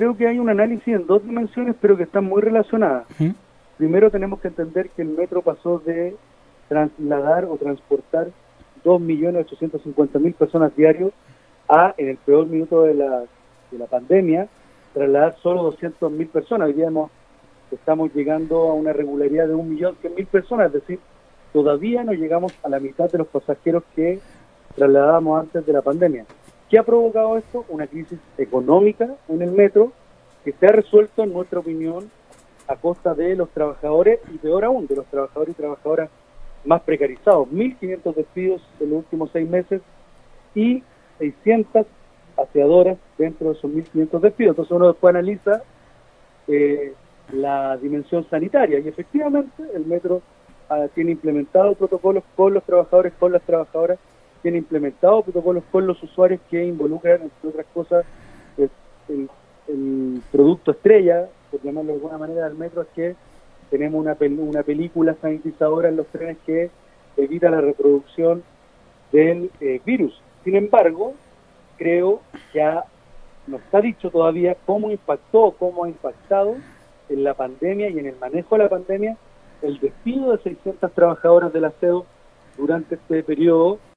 creo que hay un análisis en dos dimensiones, pero que están muy relacionadas. ¿Mm? Primero tenemos que entender que el metro pasó de trasladar o transportar 2.850.000 personas diarios a, en el peor minuto de la pandemia, trasladar solo 200.000 personas. Hoy día estamos llegando a una regularidad de 1.100.000 personas, es decir, todavía no llegamos a la mitad de los pasajeros que trasladábamos antes de la pandemia. ¿Qué ha provocado esto? Una crisis económica en el metro que se ha resuelto, en nuestra opinión, a costa de los trabajadores y peor aún, de los trabajadores y trabajadoras más precarizados. 1.500 despidos en los últimos 6 meses y 600 aseadoras dentro de esos 1.500 despidos. Entonces uno después analiza la dimensión sanitaria y efectivamente el metro tiene implementado protocolos con los trabajadores, con las trabajadoras, tiene implementado protocolos con los usuarios que involucran, entre otras cosas, el producto estrella, por llamarlo de alguna manera, del metro, es que tenemos una película sanitizadora en los trenes que evita la reproducción del virus. Sin embargo, creo que no está dicho todavía cómo ha impactado en la pandemia y en el manejo de la pandemia el despido de 600 trabajadoras del aseo durante este periodo